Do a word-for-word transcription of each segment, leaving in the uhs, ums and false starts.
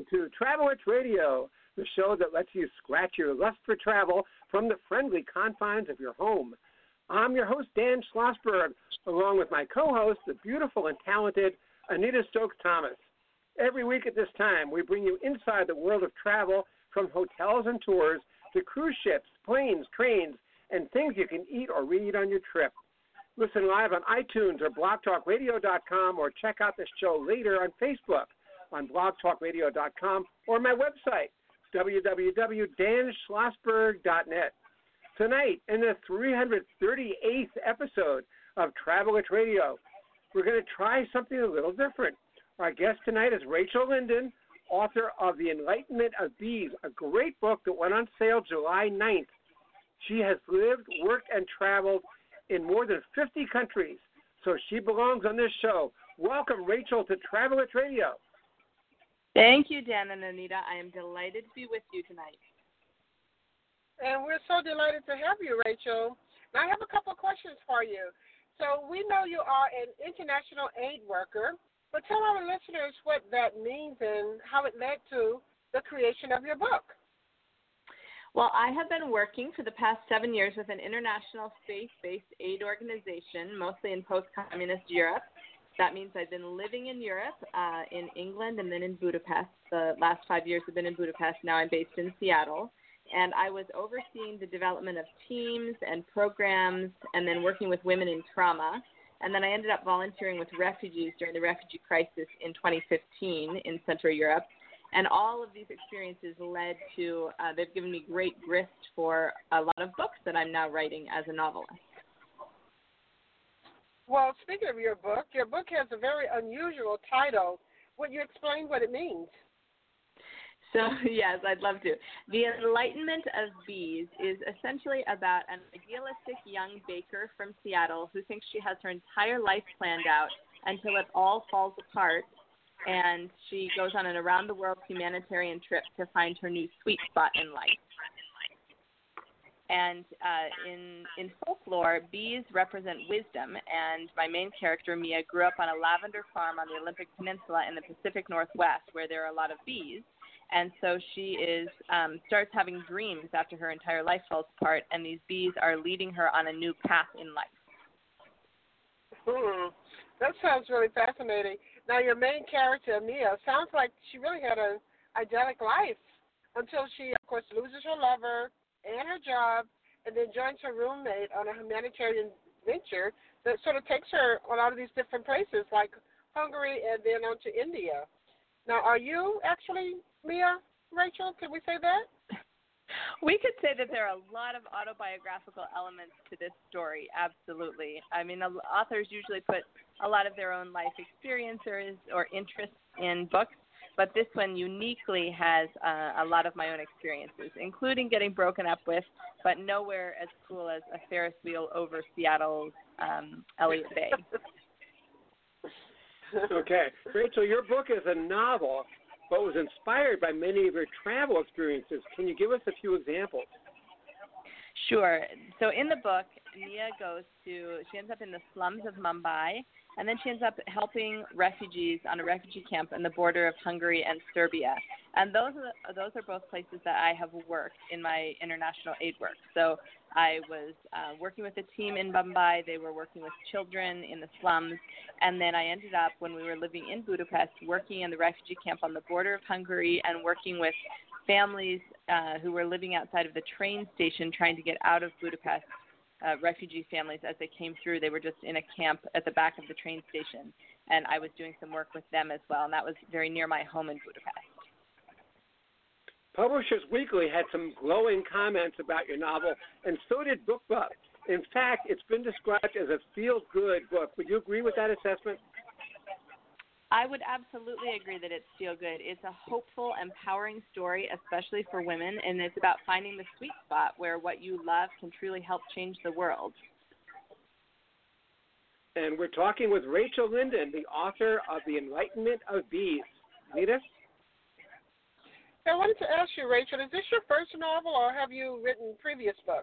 to Travel It's Radio, the show that lets you scratch your lust for travel from the friendly confines of your home. I'm your host, Dan Schlossberg, along with my co-host, the beautiful and talented Anita Stokes-Thomas. Every week at this time, we bring you inside the world of travel, from hotels and tours to cruise ships, planes, trains, and things you can eat or read on your trip. Listen live on iTunes or blog talk radio dot com, or check out the show later on Facebook on blog talk radio dot com or my website, w w w dot dan schlossberg dot net. Tonight, in the three hundred thirty-eighth episode of Travel It's Radio, we're going to try something a little different. Our guest tonight is Rachel Linden, author of The Enlightenment of Bees, a great book that went on sale July ninth. She has lived, worked, and traveled in more than fifty countries, so she belongs on this show. Welcome, Rachel, to Travel It's Radio. Thank you, Dan and Anita. I am delighted to be with you tonight. And we're so delighted to have you, Rachel. Now, I have a couple of questions for you. So we know you are an international aid worker, but tell our listeners what that means and how it led to the creation of your book. Well, I have been working for the past seven years with an international faith-based aid organization, mostly in post-communist Europe. That means I've been living in Europe, uh, in England, and then in Budapest. The last five years have been in Budapest. Now I'm based in Seattle. And I was overseeing the development of teams and programs, and then working with women in trauma. And then I ended up volunteering with refugees during the refugee crisis in twenty fifteen in Central Europe. And all of these experiences led to, uh, they've given me great grist for a lot of books that I'm now writing as a novelist. Well, speaking of your book, your book has a very unusual title. Would you explain what it means? So, yes, I'd love to. The Enlightenment of Bees is essentially about an idealistic young baker from Seattle who thinks she has her entire life planned out until it all falls apart, and she goes on an around-the-world humanitarian trip to find her new sweet spot in life. And uh, in in folklore, bees represent wisdom, and my main character, Mia, grew up on a lavender farm on the Olympic Peninsula in the Pacific Northwest, where there are a lot of bees. And so she is um, starts having dreams after her entire life falls apart, and these bees are leading her on a new path in life. Hmm. That sounds really fascinating. Now, your main character, Mia, sounds like she really had an idyllic life until she, of course, loses her lover and her job, and then joins her roommate on a humanitarian venture that sort of takes her on all of these different places, like Hungary and then on to India. Now, are you actually Mia, Rachel? Can we say that? We could say that there are a lot of autobiographical elements to this story, absolutely. I mean, authors usually put a lot of their own life experiences or interests in books, but this one uniquely has uh, a lot of my own experiences, including getting broken up with, but nowhere as cool as a Ferris wheel over Seattle's um, Elliott Bay. Okay. Rachel, your book is a novel, but was inspired by many of your travel experiences. Can you give us a few examples? Sure. So in the book, Mia goes to, she ends up in the slums of Mumbai, and then she ends up helping refugees on a refugee camp on the border of Hungary and Serbia. And those are, those are both places that I have worked in my international aid work. So I was uh, working with a team in Mumbai. They were working with children in the slums. And then I ended up, when we were living in Budapest, working in the refugee camp on the border of Hungary and working with families uh, who were living outside of the train station trying to get out of Budapest. Uh, refugee families, as they came through, they were just in a camp at the back of the train station, and I was doing some work with them as well, and that was very near my home in Budapest. Publishers Weekly had some glowing comments about your novel, and so did BookBub. In fact, it's been described as a feel-good book. Would you agree with that assessment? I would absolutely agree that it's feel-good. It's a hopeful, empowering story, especially for women, and it's about finding the sweet spot where what you love can truly help change the world. And we're talking with Rachel Linden, the author of The Enlightenment of Bees. Nita? I wanted to ask you, Rachel, is this your first novel, or have you written previous books?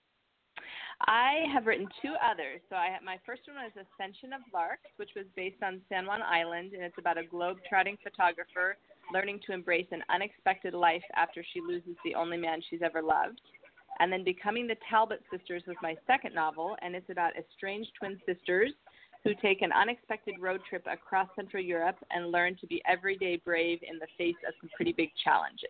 I have written two others. So I my first one was Ascension of Larks, which was based on San Juan Island, and it's about a globe-trotting photographer learning to embrace an unexpected life after she loses the only man she's ever loved. And then Becoming the Talbot Sisters was my second novel, and it's about estranged twin sisters who take an unexpected road trip across Central Europe and learn to be everyday brave in the face of some pretty big challenges.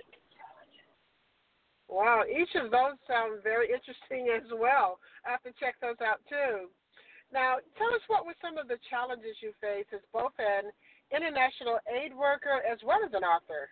Wow, each of those sound very interesting as well. I have to check those out too. Now, tell us, what were some of the challenges you faced as both an international aid worker as well as an author?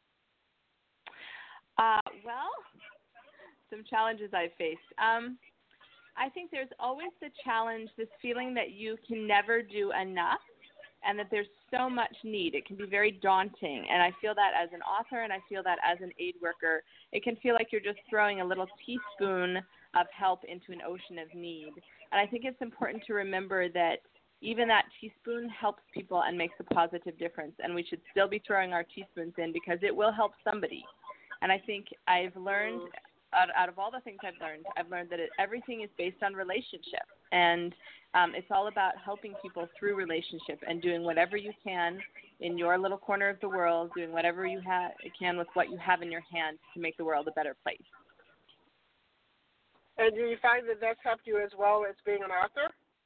Uh, well, some challenges I faced. Um, I think there's always the challenge, this feeling that you can never do enough and that there's so much need. It can be very daunting, and I feel that as an author and I feel that as an aid worker. It can feel like you're just throwing a little teaspoon of help into an ocean of need. And I think it's important to remember that even that teaspoon helps people and makes a positive difference, and we should still be throwing our teaspoons in because it will help somebody. And I think I've learned, out, out of all the things I've learned, I've learned that it, everything is based on relationship. And um, it's all about helping people through relationship and doing whatever you can in your little corner of the world, doing whatever you ha- can with what you have in your hand to make the world a better place. And do you find that that's helped you as well as being an author?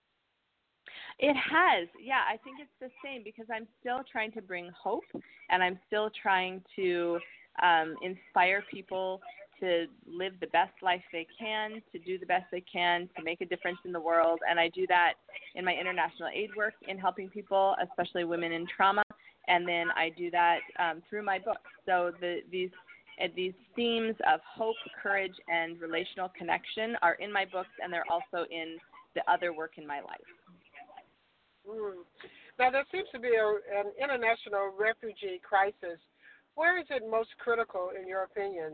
It has. Yeah, I think it's the same because I'm still trying to bring hope, and I'm still trying to um, inspire people to live the best life they can, to do the best they can, to make a difference in the world. And I do that in my international aid work in helping people, especially women in trauma. And then I do that um, through my books. So the, these uh, these themes of hope, courage, and relational connection are in my books, and they're also in the other work in my life. Mm. Now, there seems to be a, an international refugee crisis. Where is it most critical, in your opinion?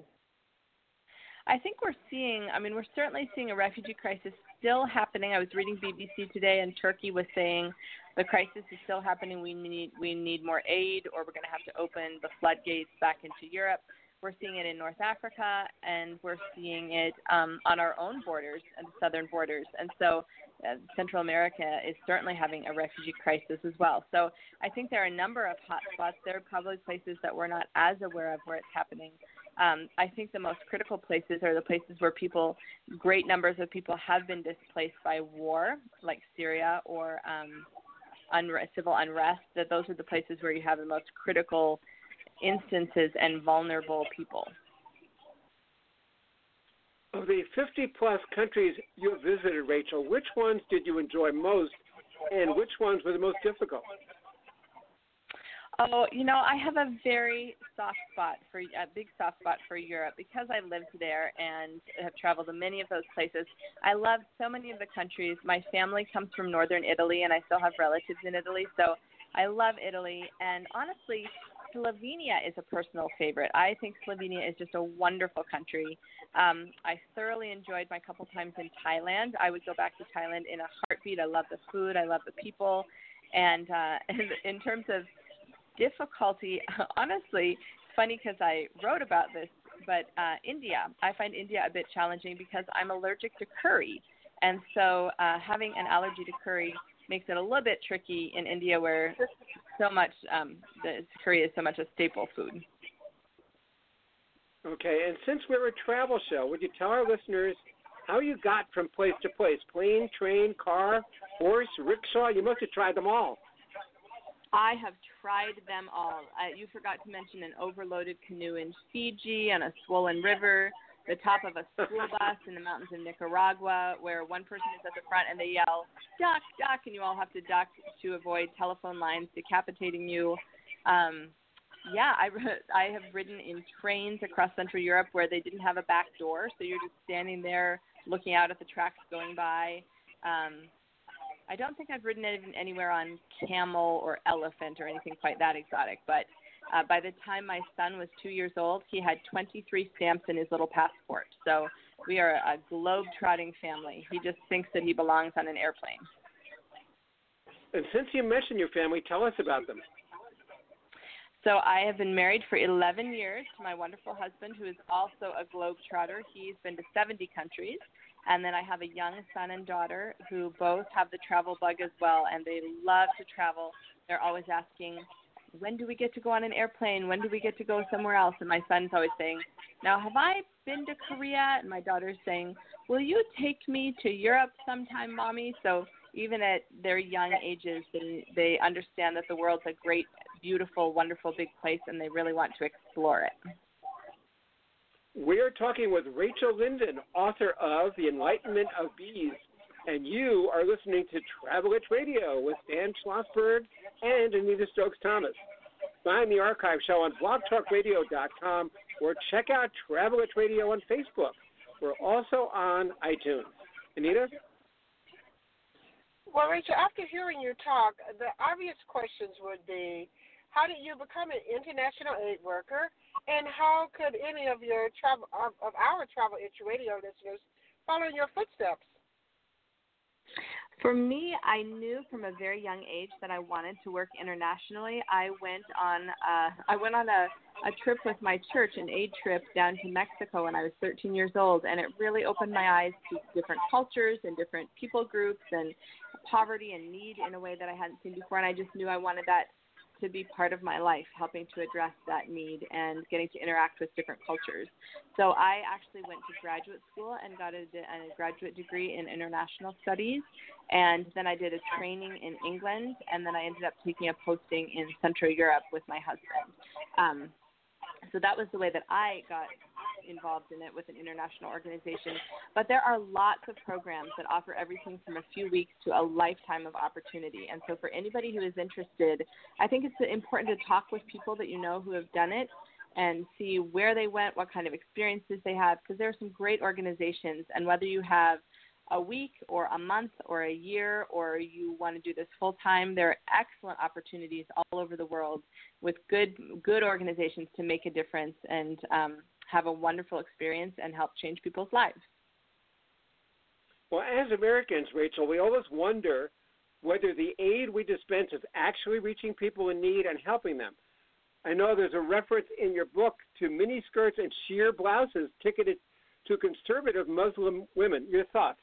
I think we're seeing, I mean, we're certainly seeing a refugee crisis still happening. I was reading B B C today, and Turkey was saying the crisis is still happening. We need we need more aid, or we're going to have to open the floodgates back into Europe. We're seeing it in North Africa, and we're seeing it um, on our own borders and the southern borders. And so uh, Central America is certainly having a refugee crisis as well. So I think there are a number of hot spots. There are probably places that we're not as aware of where it's happening. Um, I think the most critical places are the places where people, great numbers of people have been displaced by war, like Syria or um, unre- civil unrest, that those are the places where you have the most critical instances and vulnerable people. Of the fifty-plus countries you visited, Rachel, which ones did you enjoy most, and which ones were the most difficult? Oh, you know, I have a very soft spot for a big soft spot for Europe because I lived there and have traveled to many of those places. I love so many of the countries. My family comes from northern Italy, and I still have relatives in Italy, so I love Italy. And honestly, Slovenia is a personal favorite. I think Slovenia is just a wonderful country. Um, I thoroughly enjoyed my couple times in Thailand. I would go back to Thailand in a heartbeat. I love the food. I love the people. And uh, in terms of difficulty, honestly, it's funny because I wrote about this, but uh, India, I find India a bit challenging because I'm allergic to curry. And so uh, having an allergy to curry makes it a little bit tricky in India where so much, um, the curry is so much a staple food. Okay, and since we're a travel show, would you tell our listeners how you got from place to place? Plane, train, car, horse, rickshaw? You must have tried them all. I have tried them all. Uh, you forgot to mention an overloaded canoe in Fiji, on a swollen river, the top of a school bus in the mountains of Nicaragua, where one person is at the front and they yell, duck, duck, and you all have to duck to avoid telephone lines decapitating you. Um, yeah, I, I have ridden in trains across Central Europe where they didn't have a back door, so you're just standing there looking out at the tracks going by. Um, I don't think I've ridden anywhere on camel or elephant or anything quite that exotic, but uh, by the time my son was two years old, he had twenty-three stamps in his little passport. So we are a globe-trotting family. He just thinks that he belongs on an airplane. And since you mentioned your family, tell us about them. So I have been married for eleven years to my wonderful husband, who is also a globe-trotter. He's been to seventy countries. And then I have a young son and daughter who both have the travel bug as well, and they love to travel. They're always asking, when do we get to go on an airplane? When do we get to go somewhere else? And my son's always saying, now, have I been to Korea? And my daughter's saying, will you take me to Europe sometime, Mommy? So even at their young ages, they, they understand that the world's a great, beautiful, wonderful, big place, and they really want to explore it. We're talking with Rachel Linden, author of The Enlightenment of Bees, and you are listening to Travel Itch Radio with Dan Schlossberg and Anita Stokes-Thomas. Find the archive show on blog talk radio dot com or check out Travel Itch Radio on Facebook. We're also on iTunes. Anita? Well, Rachel, after hearing you talk, the obvious questions would be, how did you become an international aid worker, and how could any of your travel of, of our Travel Itch Radio listeners follow in your footsteps? For me, I knew from a very young age that I wanted to work internationally. I went on uh, I went on a, a trip with my church, an aid trip down to Mexico when I was thirteen years old, and it really opened my eyes to different cultures and different people groups and poverty and need in a way that I hadn't seen before, and I just knew I wanted that to be part of my life, helping to address that need and getting to interact with different cultures. So I actually went to graduate school and got a, a graduate degree in international studies, and then I did a training in England, and then I ended up taking a posting in Central Europe with my husband. Um, so that was the way that I got involved in it with an international organization. But there are lots of programs that offer everything from a few weeks to a lifetime of opportunity. And so for anybody who is interested, I think it's important to talk with people that you know who have done it and see where they went, what kind of experiences they have, because there are some great organizations. And whether you have a week or a month or a year or you want to do this full time, there are excellent opportunities all over the world with good good organizations to make a difference and um, have a wonderful experience and help change people's lives. Well, as Americans, Rachel, we always wonder whether the aid we dispense is actually reaching people in need and helping them. I know there's a reference in your book to miniskirts and sheer blouses ticketed to conservative Muslim women. Your thoughts?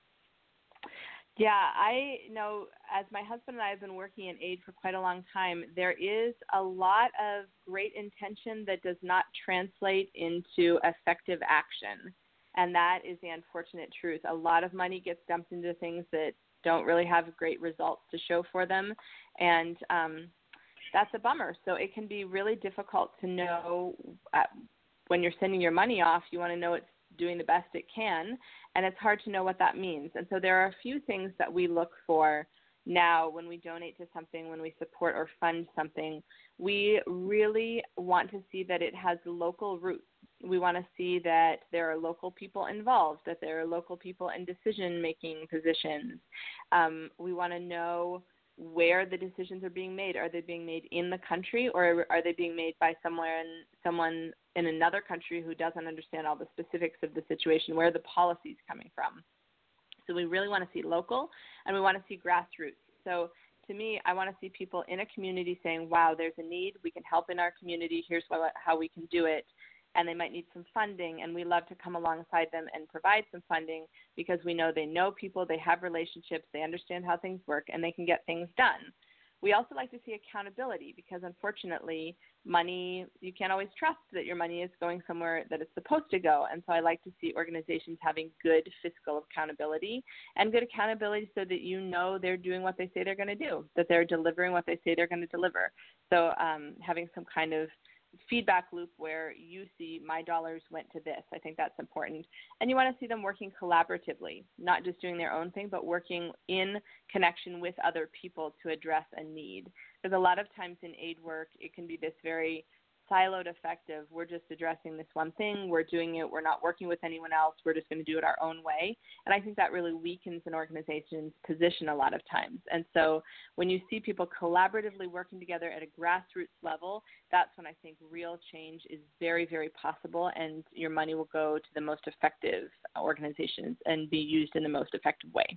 Yeah, I know as my husband and I have been working in aid for quite a long time, there is a lot of great intention that does not translate into effective action. And that is the unfortunate truth. A lot of money gets dumped into things that don't really have great results to show for them. And um, that's a bummer. So it can be really difficult to know uh, when you're sending your money off, you want to know it's doing the best it can, and it's hard to know what that means. And so there are a few things that we look for now when we donate to something, when we support or fund something. We really want to see that it has local roots. We want to see that there are local people involved, that there are local people in decision-making positions. Um, we want to know where the decisions are being made. Are they being made in the country, or are they being made by somewhere in, someone in another country who doesn't understand all the specifics of the situation? Where are the policies coming from? So we really want to see local, and we want to see grassroots. So to me, I want to see people in a community saying, wow, there's a need. We can help in our community. Here's what, how we can do it. And they might need some funding, and we love to come alongside them and provide some funding because we know they know people, they have relationships, they understand how things work, and they can get things done. We also like to see accountability because, unfortunately, money, you can't always trust that your money is going somewhere that it's supposed to go. And so I like to see organizations having good fiscal accountability and good accountability so that you know they're doing what they say they're going to do, that they're delivering what they say they're going to deliver. So um, having some kind of feedback loop where you see my dollars went to this. I think that's important. And you want to see them working collaboratively, not just doing their own thing, but working in connection with other people to address a need. Because a lot of times in aid work, it can be this very siloed effect of we're just addressing this one thing, we're doing it, we're not working with anyone else, we're just going to do it our own way. And I think that really weakens an organization's position a lot of times. And so when you see people collaboratively working together at a grassroots level, that's when I think real change is very, very possible, and your money will go to the most effective organizations and be used in the most effective way.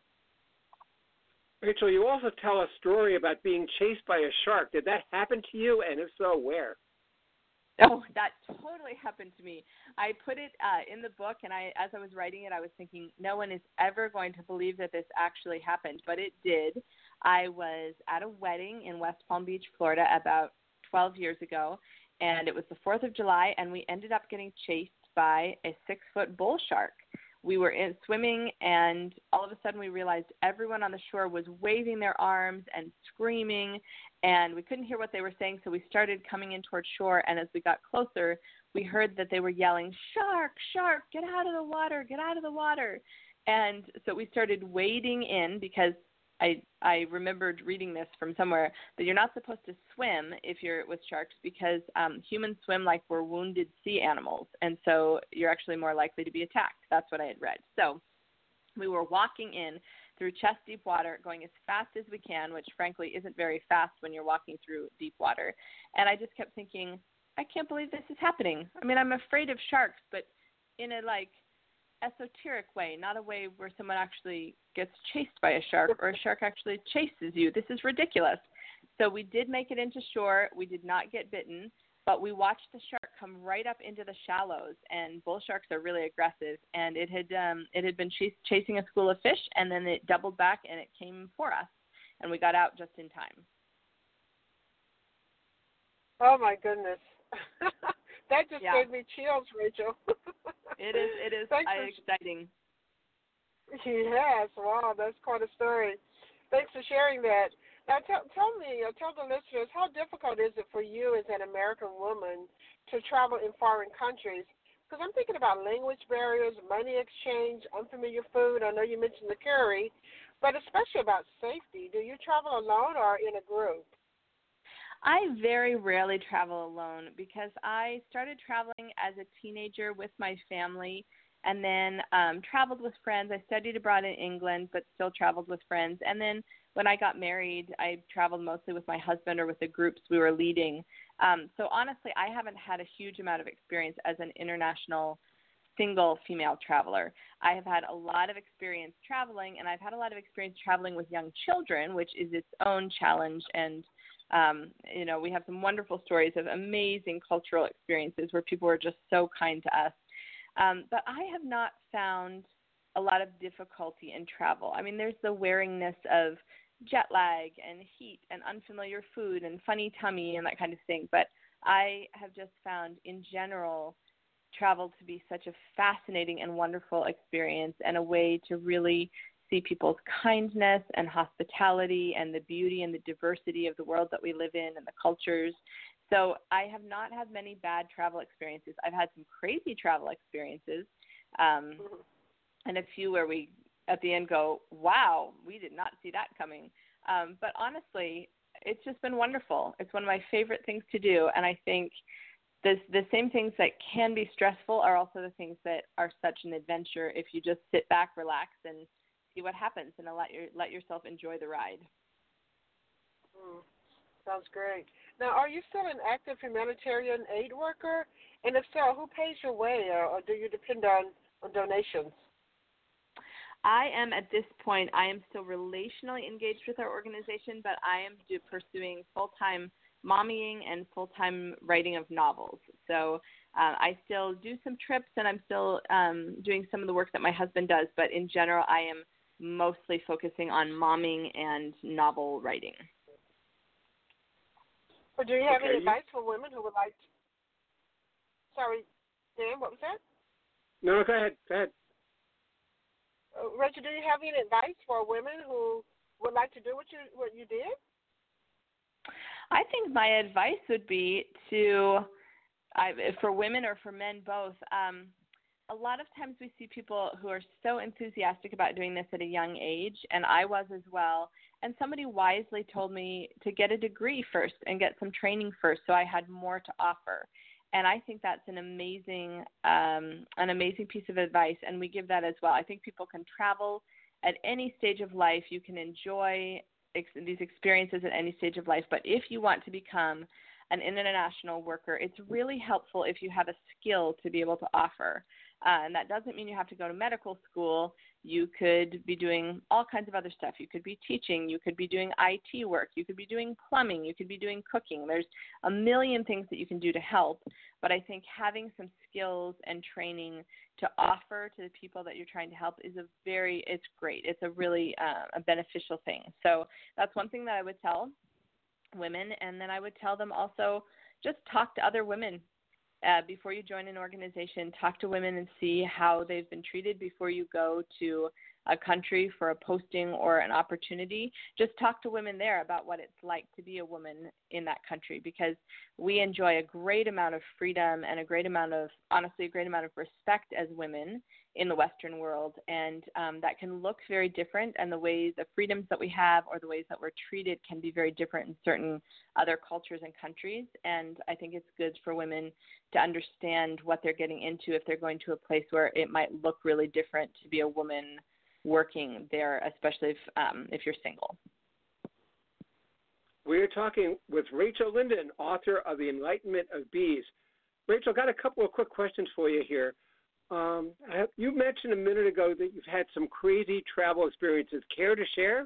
Rachel, you also tell a story about being chased by a shark. Did that happen to you, and if so, where? Oh, that totally happened to me. I put it uh, in the book, and I, as I was writing it, I was thinking, no one is ever going to believe that this actually happened, but it did. I was at a wedding in West Palm Beach, Florida, about twelve years ago, and it was the fourth of July, and we ended up getting chased by a six-foot bull shark. We were in, swimming, and all of a sudden we realized everyone on the shore was waving their arms and screaming, and we couldn't hear what they were saying, so we started coming in toward shore, and as we got closer, we heard that they were yelling, "Shark, shark, get out of the water, get out of the water." And so we started wading in because I I remembered reading this from somewhere that you're not supposed to swim if you're with sharks because um, humans swim like we're wounded sea animals, and so you're actually more likely to be attacked. That's what I had read. So we were walking in through chest deep water, going as fast as we can, which frankly isn't very fast when you're walking through deep water. And I just kept thinking, I can't believe this is happening. I mean, I'm afraid of sharks, but in a like esoteric way, not a way where someone actually gets chased by a shark or a shark actually chases you. This is ridiculous. So we did make it into shore. We did not get bitten, but we watched the shark come right up into the shallows, and bull sharks are really aggressive, and it had um, it had been ch- chasing a school of fish, and then it doubled back and it came for us, and we got out just in time. Oh my goodness. That just Yeah. gave me chills, Rachel. It is. It is Thanks uh, for, exciting. Yes. Wow, that's quite a story. Thanks for sharing that. Now, tell, tell me, or tell the listeners, how difficult is it for you as an American woman to travel in foreign countries? Because I'm thinking about language barriers, money exchange, unfamiliar food. I know you mentioned the curry, but especially about safety. Do you travel alone or in a group? I very rarely travel alone because I started traveling as a teenager with my family and then um, traveled with friends. I studied abroad in England but still traveled with friends. And then when I got married, I traveled mostly with my husband or with the groups we were leading. Um, so honestly, I haven't had a huge amount of experience as an international single female traveler. I have had a lot of experience traveling, and I've had a lot of experience traveling with young children, which is its own challenge. And Um, you know, we have some wonderful stories of amazing cultural experiences where people are just so kind to us. Um, but I have not found a lot of difficulty in travel. I mean, there's the wearingness of jet lag and heat and unfamiliar food and funny tummy and that kind of thing. But I have just found in general travel to be such a fascinating and wonderful experience and a way to really see people's kindness and hospitality and the beauty and the diversity of the world that we live in and the cultures. So I have not had many bad travel experiences. I've had some crazy travel experiences um, and a few where we at the end go, wow, we did not see that coming. Um, but honestly, it's just been wonderful. It's one of my favorite things to do. And I think this, the same things that can be stressful are also the things that are such an adventure if you just sit back, relax, and see what happens and let your let yourself enjoy the ride. Mm, sounds great. Now, are you still an active humanitarian aid worker? And if so, who pays your way, or, or do you depend on, on donations? I am at this point, I am still relationally engaged with our organization, but I am do, pursuing full-time mommying and full-time writing of novels. So uh, I still do some trips, and I'm still um, doing some of the work that my husband does, but in general, I am mostly focusing on momming and novel writing. Or do you have Okay, any you- advice for women who would like to... Sorry, Dan, what was that? No, no, go ahead. Go ahead. Uh, Rachel, do you have any advice for women who would like to do what you what you did? I think my advice would be to, I, for women or for men both, um, a lot of times we see people who are so enthusiastic about doing this at a young age, and I was as well, and somebody wisely told me to get a degree first and get some training first so I had more to offer. And I think that's an amazing, um, an amazing piece of advice, and we give that as well. I think people can travel at any stage of life. You can enjoy ex- these experiences at any stage of life, but if you want to become an international worker, it's really helpful if you have a skill to be able to offer. Uh, and that doesn't mean you have to go to medical school. You could be doing all kinds of other stuff. You could be teaching. You could be doing I T work. You could be doing plumbing. You could be doing cooking. There's a million things that you can do to help. But I think having some skills and training to offer to the people that you're trying to help is a very, it's great. It's a really uh, a beneficial thing. So that's one thing that I would tell women. And then I would tell them also, just talk to other women. Uh, before you join an organization, talk to women and see how they've been treated before you go to a country for a posting or an opportunity. Just talk to women there about what it's like to be a woman in that country, because we enjoy a great amount of freedom and a great amount of, honestly, a great amount of respect as women in the Western world. And um, that can look very different, and the ways, the freedoms that we have or the ways that we're treated can be very different in certain other cultures and countries. And I think it's good for women to understand what they're getting into if they're going to a place where it might look really different to be a woman working there, especially if um, if you're single. We're talking with Rachel Linden, author of The Enlightenment of Bees. Rachel, got a couple of quick questions for you here. Um, have, you mentioned a minute ago that you've had some crazy travel experiences. Care to share?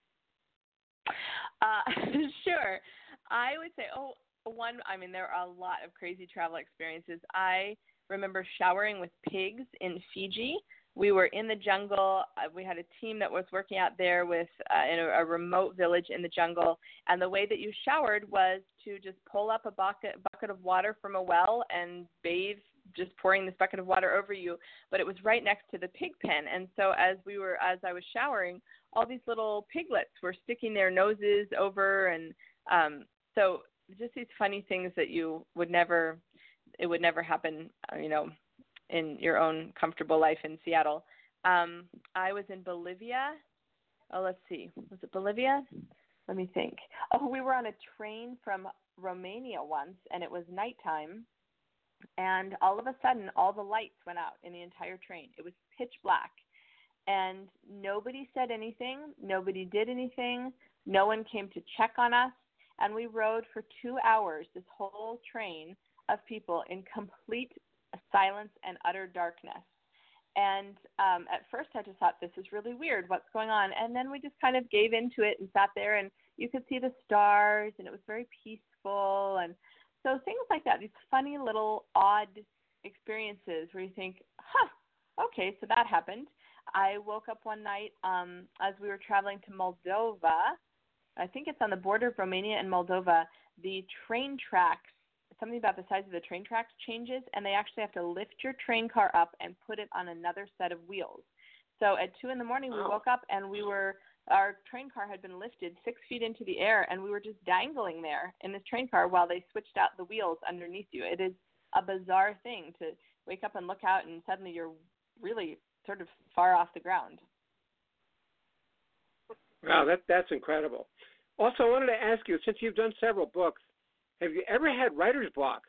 Uh, sure. I would say, oh, one, I mean, there are a lot of crazy travel experiences. I remember showering with pigs in Fiji. We were in the jungle. Uh, we had a team that was working out there with uh, in a, a remote village in the jungle. And the way that you showered was to just pull up a bucket, bucket of water from a well and bathe, just pouring this bucket of water over you. But it was right next to the pig pen. And so as we were, as I was showering, all these little piglets were sticking their noses over. And um, so just these funny things that you would never, it would never happen, uh, you know, in your own comfortable life in Seattle. Um, I was in Bolivia. Oh, let's see. Was it Bolivia? Let me think. Oh, we were on a train from Romania once, and it was nighttime. And all of a sudden, all the lights went out in the entire train. It was pitch black. And nobody said anything. Nobody did anything. No one came to check on us. And we rode for two hours, this whole train of people in complete silence and utter darkness. And um, at first I just thought, this is really weird. What's going on? And then we just kind of gave into it and sat there, and you could see the stars, and it was very peaceful. And so things like that, these funny little odd experiences where you think, huh, okay, so that happened. I woke up one night um, as we were traveling to Moldova. I think it's on the border of Romania and Moldova. The train tracks, something about the size of the train tracks changes, and they actually have to lift your train car up and put it on another set of wheels. So at two in the morning, we wow. woke up, and we were, our train car had been lifted six feet into the air, and we were just dangling there in this train car while they switched out the wheels underneath you. It is a bizarre thing to wake up and look out, and suddenly you're really sort of far off the ground. Wow, that that's incredible. Also, I wanted to ask you, since you've done several books, have you ever had writer's block?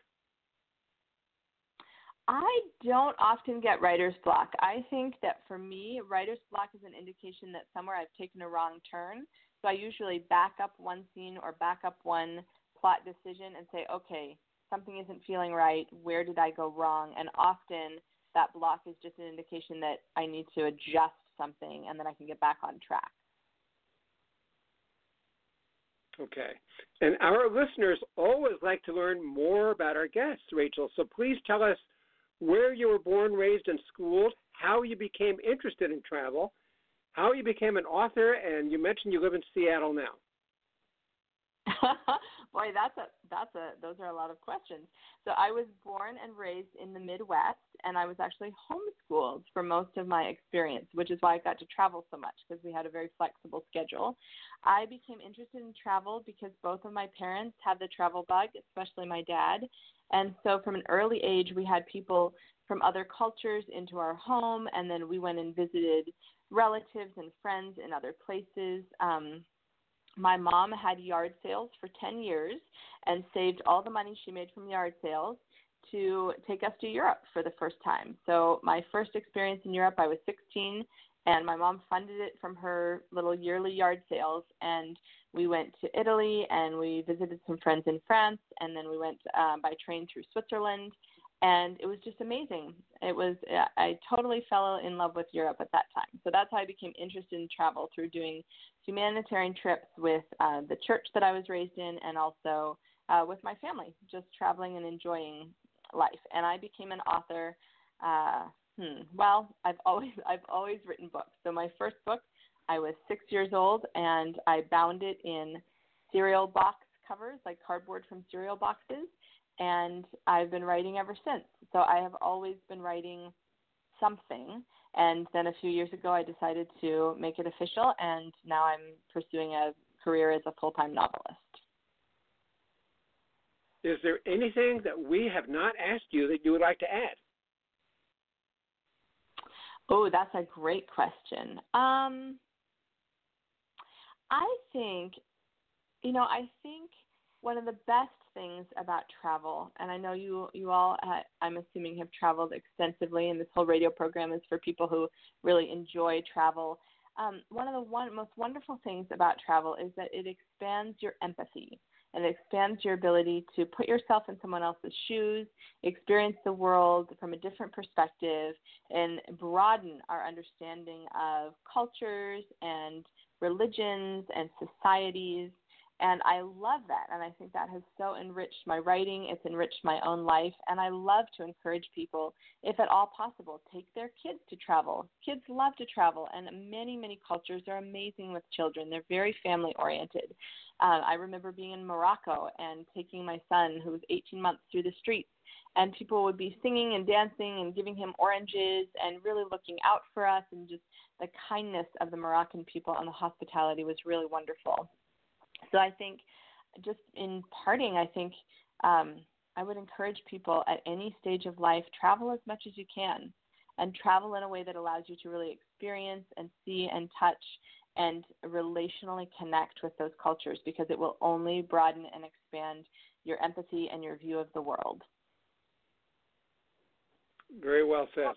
I don't often get writer's block. I think that for me, writer's block is an indication that somewhere I've taken a wrong turn. So I usually back up one scene or back up one plot decision and say, okay, something isn't feeling right. Where did I go wrong? And often that block is just an indication that I need to adjust something, and then I can get back on track. Okay. And our listeners always like to learn more about our guests, Rachel. So please tell us where you were born, raised, and schooled, how you became interested in travel, how you became an author, and you mentioned you live in Seattle now. Boy, that's a that's a those are a lot of questions. So I was born and raised in the Midwest, and I was actually homeschooled for most of my experience, which is why I got to travel so much, because we had a very flexible schedule. I became interested in travel because both of my parents had the travel bug, especially my dad. And so from an early age, we had people from other cultures into our home, and then we went and visited relatives and friends in other places. Um, My mom had yard sales for ten years and saved all the money she made from yard sales to take us to Europe for the first time. So my first experience in Europe, I was sixteen, and my mom funded it from her little yearly yard sales. And we went to Italy, and we visited some friends in France, and then we went um, by train through Switzerland. And it was just amazing. It was, I totally fell in love with Europe at that time. So that's how I became interested in travel, through doing humanitarian trips with uh, the church that I was raised in, and also uh, with my family, just traveling and enjoying life. And I became an author. Uh, hmm, well, I've always, I've always written books. So my first book, I was six years old, and I bound it in cereal box covers, like cardboard from cereal boxes. And I've been writing ever since. So I have always been writing something. And then a few years ago, I decided to make it official, and now I'm pursuing a career as a full-time novelist. Is there anything that we have not asked you that you would like to add? Oh, that's a great question. Um, I think, you know, I think one of the best things about travel, and I know you you all, uh, I'm assuming, have traveled extensively, and this whole radio program is for people who really enjoy travel. Um, one of the one, most wonderful things about travel is that it expands your empathy, and it expands your ability to put yourself in someone else's shoes, experience the world from a different perspective, and broaden our understanding of cultures and religions and societies. And I love that, and I think that has so enriched my writing. It's enriched my own life, and I love to encourage people, if at all possible, take their kids to travel. Kids love to travel, and many, many cultures are amazing with children. They're very family-oriented. Uh, I remember being in Morocco and taking my son, who was eighteen months, through the streets, and people would be singing and dancing and giving him oranges and really looking out for us, and just the kindness of the Moroccan people and the hospitality was really wonderful. So I think, just in parting, I think um, I would encourage people at any stage of life, travel as much as you can, and travel in a way that allows you to really experience and see and touch and relationally connect with those cultures, because it will only broaden and expand your empathy and your view of the world. Very well said.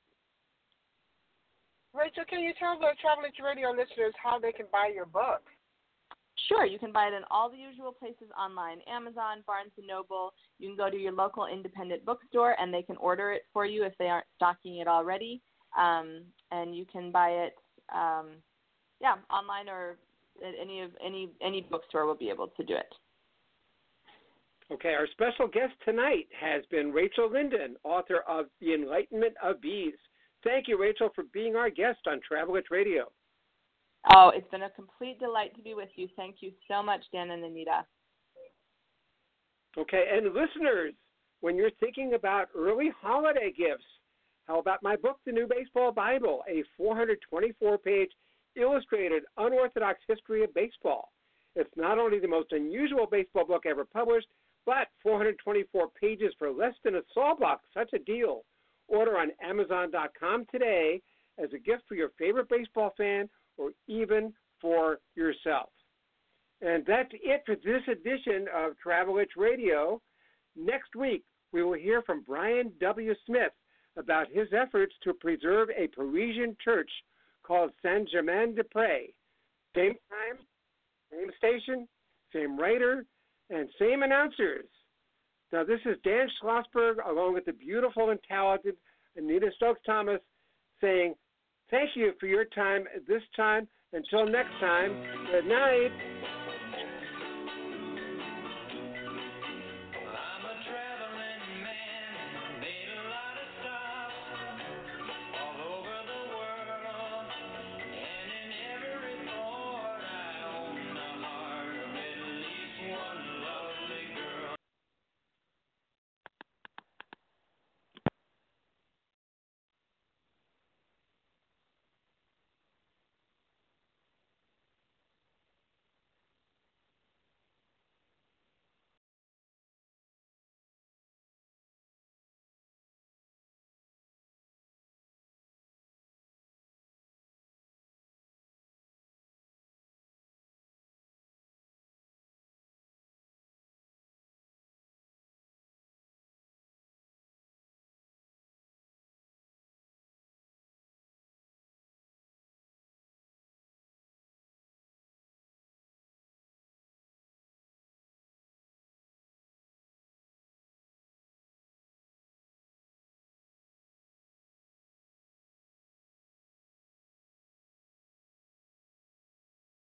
Rachel, can you tell the Travel H Radio listeners how they can buy your book? Sure, you can buy it in all the usual places online, Amazon, Barnes and Noble. You can go to your local independent bookstore, and they can order it for you if they aren't stocking it already. Um, and you can buy it, um, yeah, online, or at any of any any bookstore will be able to do it. Okay, our special guest tonight has been Rachel Linden, author of The Enlightenment of Bees. Thank you, Rachel, for being our guest on Travel H Radio. Oh, it's been a complete delight to be with you. Thank you so much, Dan and Anita. Okay, and listeners, when you're thinking about early holiday gifts, how about my book, The New Baseball Bible, a four hundred twenty-four page illustrated unorthodox history of baseball. It's not only the most unusual baseball book ever published, but four hundred twenty-four pages for less than a sawbuck. Such a deal. Order on Amazon dot com today as a gift for your favorite baseball fan, or even for yourself. And that's it for this edition of Travel H Radio. Next week, we will hear from Brian W. Smith about his efforts to preserve a Parisian church called Saint-Germain-des-Prés. Same time, same station, same writer, and same announcers. Now, this is Dan Schlossberg, along with the beautiful and talented Anita Stokes-Thomas, saying thank you for your time this time. Until next time, good night.